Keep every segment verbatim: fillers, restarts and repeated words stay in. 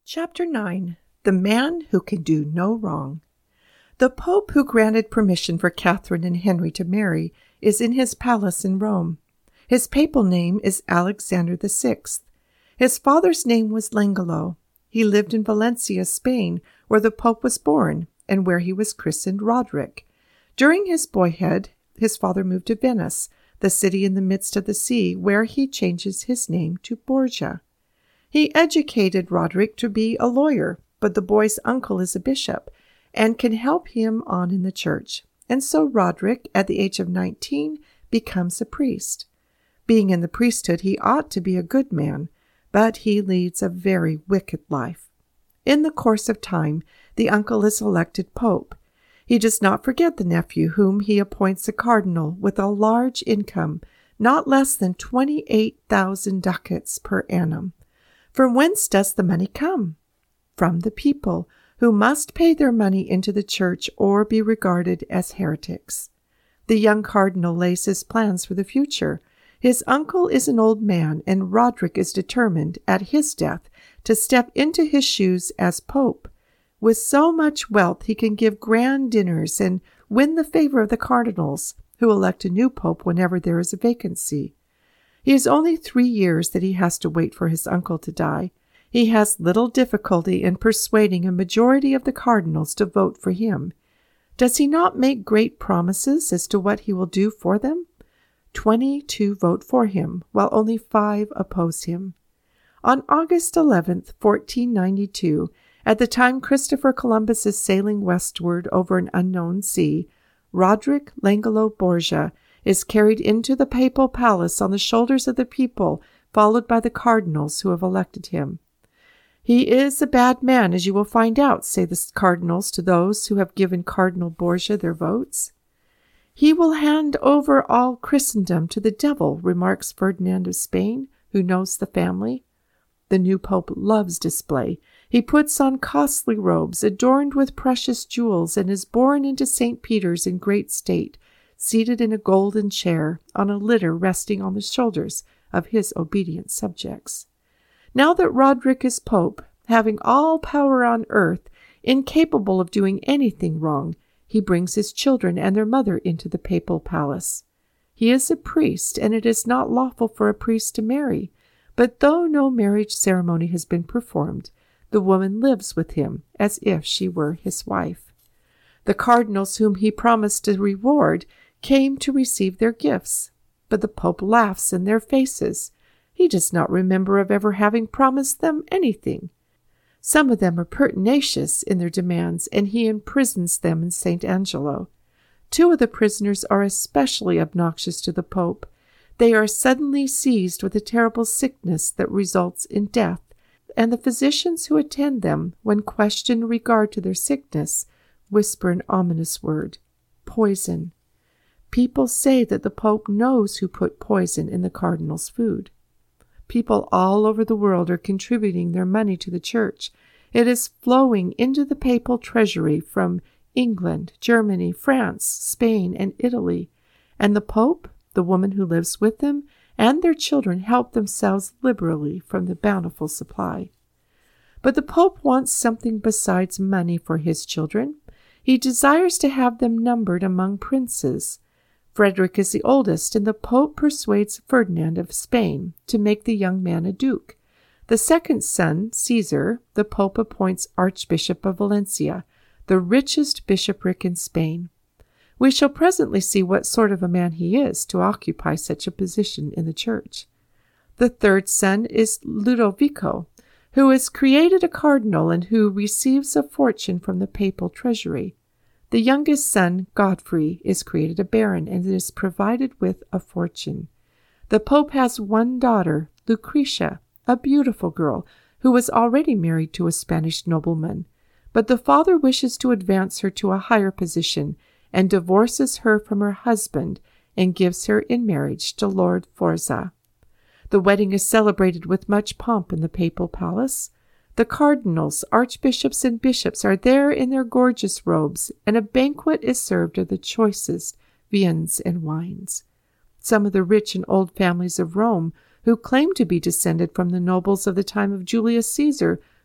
Chapter nine. The Man Who Can Do No Wrong. The Pope who granted permission for Catherine and Henry to marry is in his palace in Rome. His papal name is Alexander the Sixth. His father's name was Langelo. He lived in Valencia, Spain, where the Pope was born and where he was christened Roderick. During his boyhood, his father moved to Venice, the city in the midst of the sea, where he changes his name to Borgia. He educated Roderick to be a lawyer, but the boy's uncle is a bishop and can help him on in the church. And so Roderick, at the age of nineteen, becomes a priest. Being in the priesthood, he ought to be a good man, but he leads a very wicked life. In the course of time, the uncle is elected pope. He does not forget the nephew, whom he appoints a cardinal with a large income, not less than twenty-eight thousand ducats per annum. From whence does the money come? From the people, who must pay their money into the church or be regarded as heretics. The young cardinal lays his plans for the future. His uncle is an old man, and Roderick is determined, at his death, to step into his shoes as pope. With so much wealth, he can give grand dinners and win the favor of the cardinals, who elect a new pope whenever there is a vacancy. He is only three years that he has to wait for his uncle to die. He has little difficulty in persuading a majority of the cardinals to vote for him. Does he not make great promises as to what he will do for them? Twenty-two vote for him, while only five oppose him. On August eleventh, fourteen ninety-two, at the time Christopher Columbus is sailing westward over an unknown sea, Roderick Langelo Borgia is carried into the papal palace on the shoulders of the people, followed by the cardinals who have elected him. He is a bad man, as you will find out, say the cardinals to those who have given Cardinal Borgia their votes. He will hand over all Christendom to the devil, remarks Ferdinand of Spain, who knows the family. The new pope loves display. He puts on costly robes, adorned with precious jewels, and is borne into Saint Peter's in great state, seated in a golden chair, on a litter resting on the shoulders of his obedient subjects. Now that Roderick is pope, having all power on earth, incapable of doing anything wrong, he brings his children and their mother into the papal palace. He is a priest, and it is not lawful for a priest to marry. But though no marriage ceremony has been performed, the woman lives with him as if she were his wife. The cardinals whom he promised to reward came to receive their gifts, but the Pope laughs in their faces. He does not remember of ever having promised them anything. Some of them are pertinacious in their demands, and he imprisons them in Saint Angelo. Two of the prisoners are especially obnoxious to the Pope. They are suddenly seized with a terrible sickness that results in death, and the physicians who attend them, when questioned in regard to their sickness, whisper an ominous word: poison. People say that the Pope knows who put poison in the cardinal's food. People all over the world are contributing their money to the church. It is flowing into the papal treasury from England, Germany, France, Spain, and Italy. And the Pope, the woman who lives with them, and their children help themselves liberally from the bountiful supply. But the Pope wants something besides money for his children. He desires to have them numbered among princes. Frederick is the oldest, and the Pope persuades Ferdinand of Spain to make the young man a duke. The second son, Caesar, the Pope appoints Archbishop of Valencia, the richest bishopric in Spain. We shall presently see what sort of a man he is to occupy such a position in the church. The third son is Ludovico, who is created a cardinal and who receives a fortune from the papal treasury. The youngest son, Godfrey, is created a baron and is provided with a fortune. The Pope has one daughter, Lucretia, a beautiful girl, who was already married to a Spanish nobleman. But the father wishes to advance her to a higher position and divorces her from her husband and gives her in marriage to Lord Forza. The wedding is celebrated with much pomp in the papal palace. The cardinals, archbishops, and bishops are there in their gorgeous robes, and a banquet is served of the choicest viands and wines. Some of the rich and old families of Rome, who claim to be descended from the nobles of the time of Julius Caesar,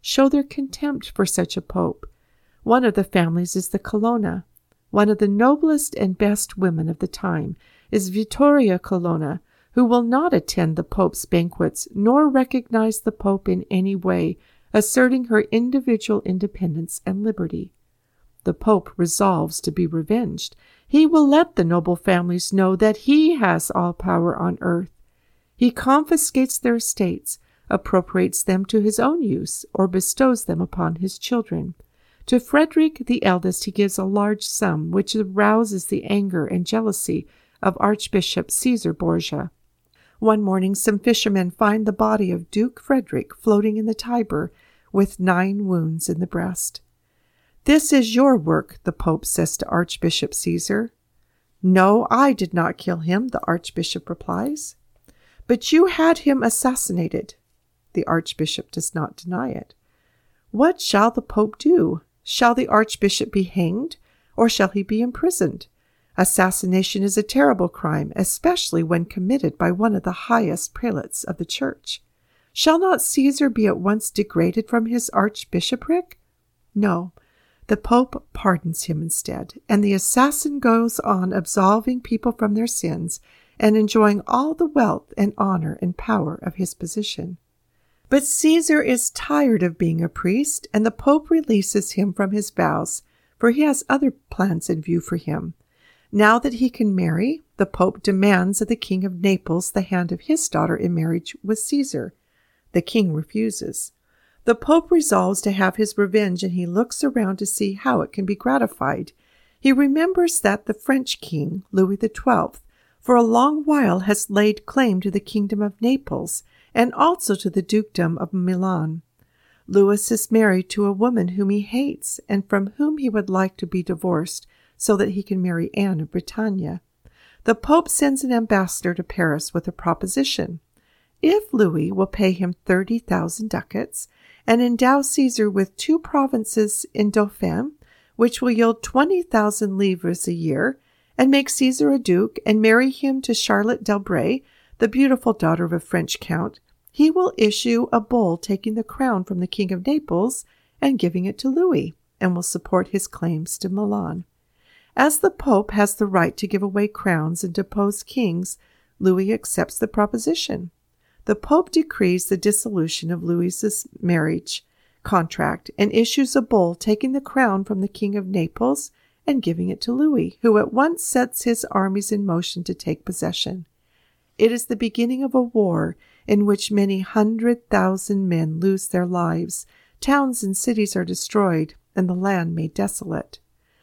show their contempt for such a pope. One of the families is the Colonna. One of the noblest and best women of the time is Vittoria Colonna, who will not attend the pope's banquets nor recognize the pope in any way, asserting her individual independence and liberty. The pope resolves to be revenged. He will let the noble families know that he has all power on earth. He confiscates their estates, appropriates them to his own use, or bestows them upon his children. To Frederick the eldest he gives a large sum, which arouses the anger and jealousy of Archbishop Caesar Borgia. One morning some fishermen find the body of Duke Frederick floating in the Tiber with nine wounds in the breast. "This is your work," the Pope says to Archbishop Caesar. "No, I did not kill him," the Archbishop replies. "But you had him assassinated." The Archbishop does not deny it. What shall the Pope do? Shall the Archbishop be hanged, or shall he be imprisoned? Assassination is a terrible crime, especially when committed by one of the highest prelates of the Church. Shall not Caesar be at once degraded from his archbishopric? No, the Pope pardons him instead, and the assassin goes on absolving people from their sins and enjoying all the wealth and honor and power of his position. But Caesar is tired of being a priest, and the Pope releases him from his vows, for he has other plans in view for him. Now that he can marry, the Pope demands of the King of Naples the hand of his daughter in marriage with Caesar. The king refuses. The Pope resolves to have his revenge, and he looks around to see how it can be gratified. He remembers that the French king, Louis the Twelfth, for a long while has laid claim to the kingdom of Naples and also to the dukedom of Milan. Louis is married to a woman whom he hates and from whom he would like to be divorced so that he can marry Anne of Bretagne. The Pope sends an ambassador to Paris with a proposition. If Louis will pay him thirty thousand ducats and endow Caesar with two provinces in Dauphiné, which will yield twenty thousand livres a year, and make Caesar a duke and marry him to Charlotte d'Albret, the beautiful daughter of a French count, he will issue a bull taking the crown from the King of Naples and giving it to Louis, and will support his claims to Milan. As the Pope has the right to give away crowns and depose kings, Louis accepts the proposition. The Pope decrees the dissolution of Louis's marriage contract and issues a bull taking the crown from the King of Naples and giving it to Louis, who at once sets his armies in motion to take possession. It is the beginning of a war in which many hundred thousand men lose their lives, towns and cities are destroyed, and the land made desolate.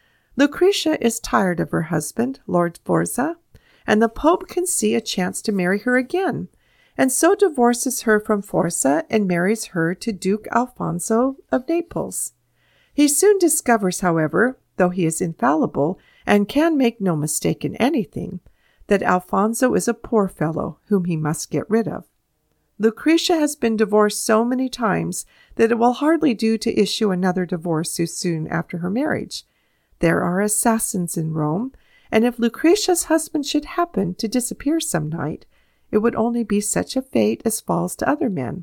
Lucretia is tired of her husband, Lord Forza, and the Pope can see a chance to marry her again, and so divorces her from Forza and marries her to Duke Alfonso of Naples. He soon discovers, however, though he is infallible and can make no mistake in anything, that Alfonso is a poor fellow whom he must get rid of. Lucretia has been divorced so many times that it will hardly do to issue another divorce so soon after her marriage. There are assassins in Rome, and if Lucretia's husband should happen to disappear some night, it would only be such a fate as falls to other men.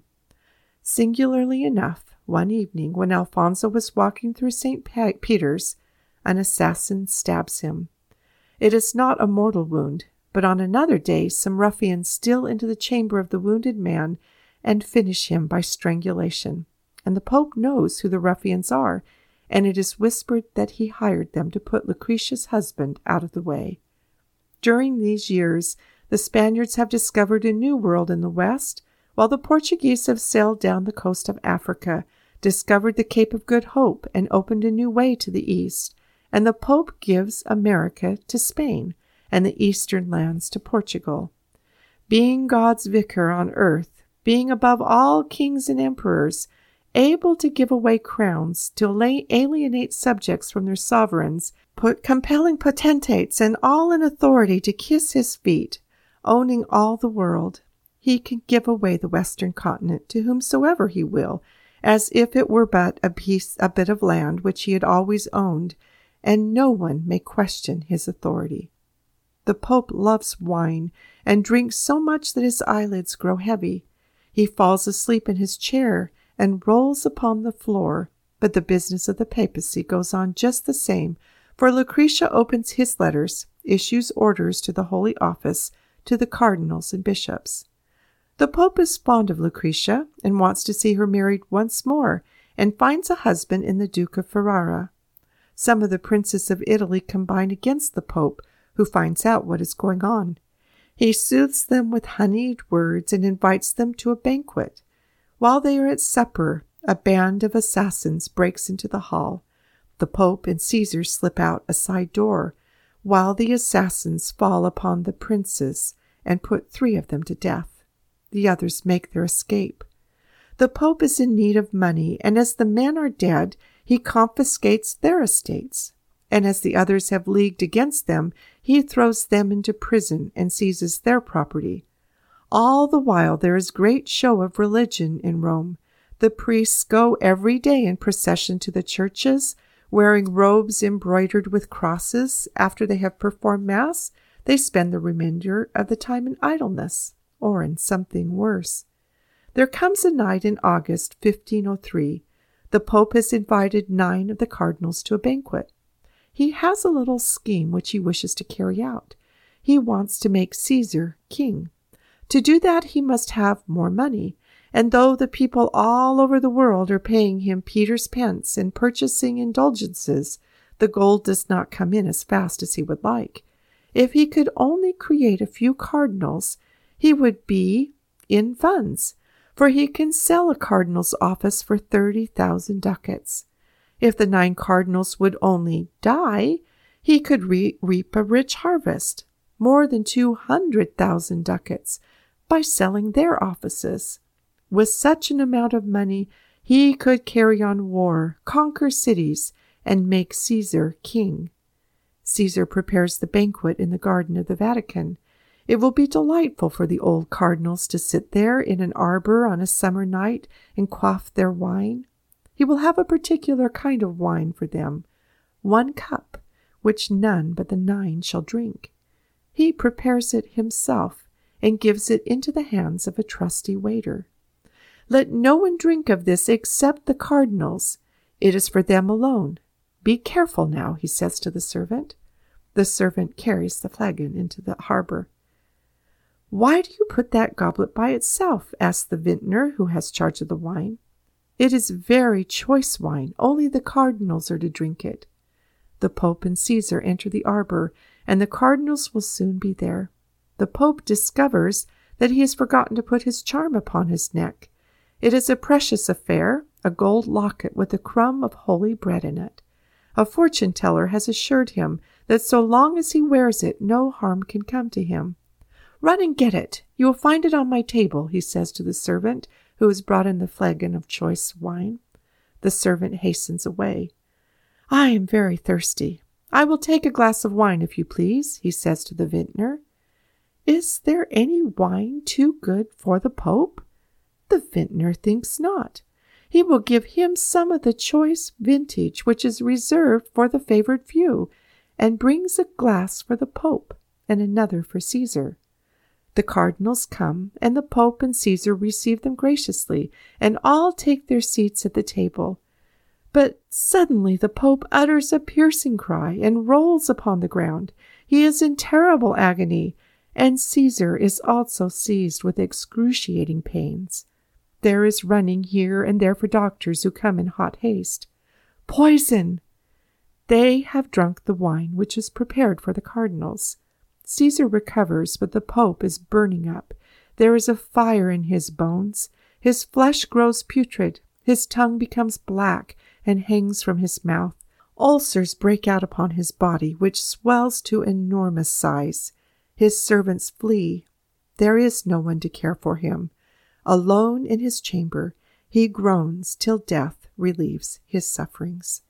Singularly enough, one evening when Alfonso was walking through Saint Peter's, an assassin stabs him. It is not a mortal wound, but on another day some ruffians steal into the chamber of the wounded man and finish him by strangulation. And the Pope knows who the ruffians are, and it is whispered that he hired them to put Lucretia's husband out of the way. During these years, the Spaniards have discovered a new world in the west, while the Portuguese have sailed down the coast of Africa, discovered the Cape of Good Hope, and opened a new way to the east, and the Pope gives America to Spain, and the eastern lands to Portugal. Being God's vicar on earth, being above all kings and emperors, able to give away crowns, to alienate subjects from their sovereigns, put compelling potentates and all in authority to kiss his feet, owning all the world, he can give away the western continent to whomsoever he will, as if it were but a piece, a bit of land which he had always owned, and no one may question his authority. The Pope loves wine, and drinks so much that his eyelids grow heavy. He falls asleep in his chair, and rolls upon the floor, but the business of the papacy goes on just the same, for Lucretia opens his letters, issues orders to the Holy Office, to the cardinals and bishops. The Pope is fond of Lucretia and wants to see her married once more, and finds a husband in the Duke of Ferrara. Some of the princes of Italy combine against the Pope, who finds out what is going on. He soothes them with honeyed words and invites them to a banquet. While they are at supper, a band of assassins breaks into the hall. The Pope and Caesar slip out a side door, while the assassins fall upon the princes and put three of them to death. The others make their escape. The Pope is in need of money, and as the men are dead, he confiscates their estates. And as the others have leagued against them, he throws them into prison and seizes their property. All the while there is great show of religion in Rome. The priests go every day in procession to the churches, wearing robes embroidered with crosses. After they have performed Mass, they spend the remainder of the time in idleness, or in something worse. There comes a night in August fifteen oh three. The Pope has invited nine of the cardinals to a banquet. He has a little scheme which he wishes to carry out. He wants to make Caesar king. To do that he must have more money, and though the people all over the world are paying him Peter's pence and purchasing indulgences, the gold does not come in as fast as he would like. If he could only create a few cardinals, he would be in funds, for he can sell a cardinal's office for thirty thousand ducats. If the nine cardinals would only die, he could re- reap a rich harvest, more than two hundred thousand ducats, by selling their offices. With such an amount of money, he could carry on war, conquer cities, and make Caesar king. Caesar prepares the banquet in the garden of the Vatican. It will be delightful for the old cardinals to sit there in an arbor on a summer night and quaff their wine. He will have a particular kind of wine for them, one cup, which none but the nine shall drink. He prepares it himself and gives it into the hands of a trusty waiter. Let no one drink of this except the cardinals. It is for them alone. Be careful now, he says to the servant. The servant carries the flagon into the harbor. Why do you put that goblet by itself? Asks the vintner who has charge of the wine. It is very choice wine. Only the cardinals are to drink it. The Pope and Caesar enter the arbor, and the cardinals will soon be there. The Pope discovers that he has forgotten to put his charm upon his neck. It is a precious affair, a gold locket with a crumb of holy bread in it. A fortune-teller has assured him that so long as he wears it, no harm can come to him. Run and get it. You will find it on my table, he says to the servant, who has brought in the flagon of choice wine. The servant hastens away. I am very thirsty. I will take a glass of wine, if you please, he says to the vintner. Is there any wine too good for the Pope? The vintner thinks not. He will give him some of the choice vintage which is reserved for the favored few, and brings a glass for the Pope and another for Caesar. The cardinals come, and the Pope and Caesar receive them graciously, and all take their seats at the table. But suddenly the Pope utters a piercing cry and rolls upon the ground. He is in terrible agony, and Caesar is also seized with excruciating pains. There is running here and there for doctors who come in hot haste. Poison! They have drunk the wine which is prepared for the cardinals. Caesar recovers, but the Pope is burning up. There is a fire in his bones. His flesh grows putrid. His tongue becomes black and hangs from his mouth. Ulcers break out upon his body, which swells to enormous size. His servants flee. There is no one to care for him. Alone in his chamber, he groans till death relieves his sufferings.